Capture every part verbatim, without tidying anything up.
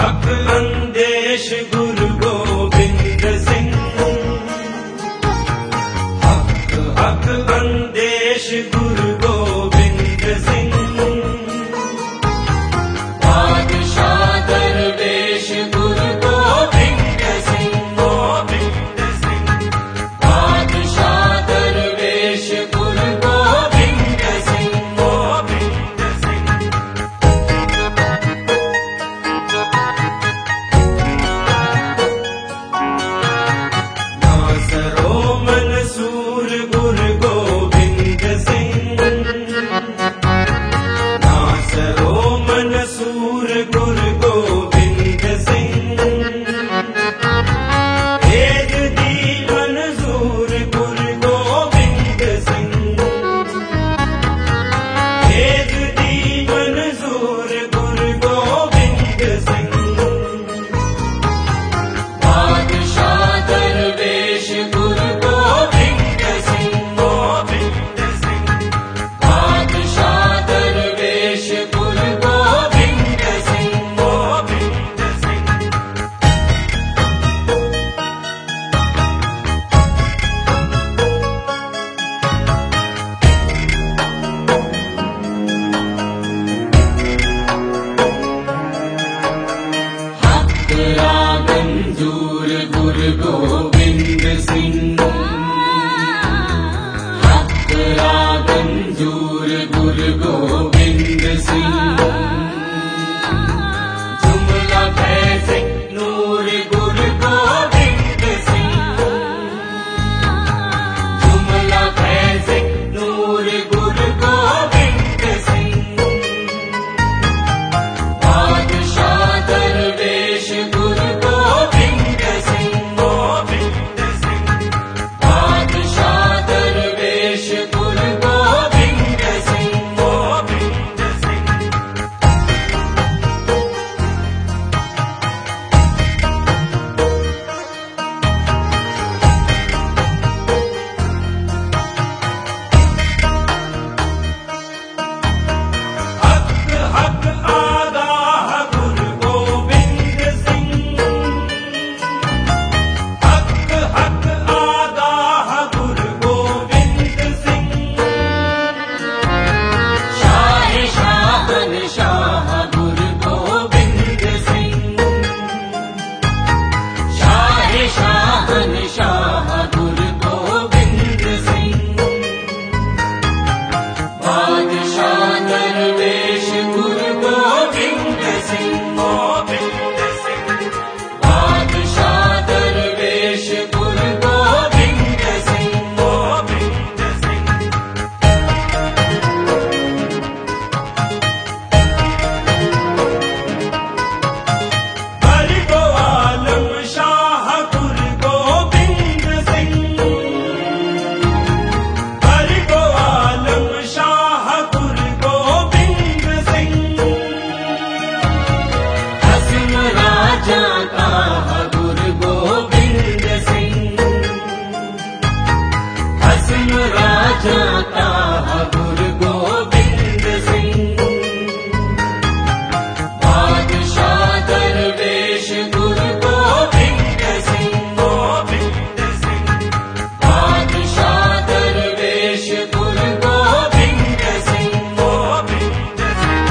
हक अंदेश गुरु गोविंद सिंह, हक हक अंदेश गुरु गोविंद सिंह, बादशाह दरवेश गुरु गोविंद सिंह, गोविंद सिंह, बादशाह दरवेश गुरु गोविंद सिंह, गोविंद सिंह। नासरो मंसूर गुरु गोविंद सिंह, नासरो मंसूर गुरु गोविंद सिंह, वेद दी मंजूर गुरु गोविंद सिंह, वेद दी मंजूर गुरु गोविंद सिंह, बादशाह दरवेश गुरु गोविंद सिंह, गोविंद सिंह, बादशाह दरवेश गुरु गोविंद सिंह, गोविंद सिंह। हक रागंजूर गुरु गोविंद सिंह, हक रागंजूर गुरु गोविंद सिंह, जुमला फैज़ नूर गुरु गोविंद सिंह, जुमला फैज़ नूर गुरु गोविंद सिंह, बादशाह दरवेश गुरु गोविंद सिंह, गोविंद सिंह, बादशाह दरवेश गुरु गोविंद सिंह, गोविंद सिंह। हक हक आगाह गुरु गोविंद सिंह, हक हक आगाह गुरु गोविंद सिंह, शाह शाहन शाह गुरु गोविंद सिंह, शाह शाहन शाह गुरु गोविंद सिंह, बादशाह दरवेश गुरु गोविंद सिंह, गोविंद सिंह, बादशाह दरवेश गुरु गोविंद सिंह, गोविंद सिंह। हरि को आलम शाह गुरु गोविंद सिंह, हरि को आलम शाह गुरु गोविंद सिंह, हसन राजा का गुरु गोविंद सिंह, हसन राजा का गुरु गोविंद सिंह, बादशाह दरवेश गुरु गोविंद सिंह, गोविंद सिंह, बादशाह दरवेश गुरु गोविंद सिंह, गोविंद सिंह।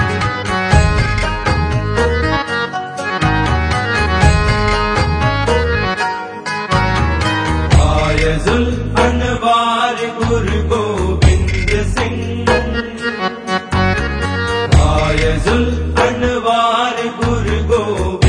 फायजुल अनवार गुरु गोविंद सिंह, फायजुल अनवार गुरु गोविंद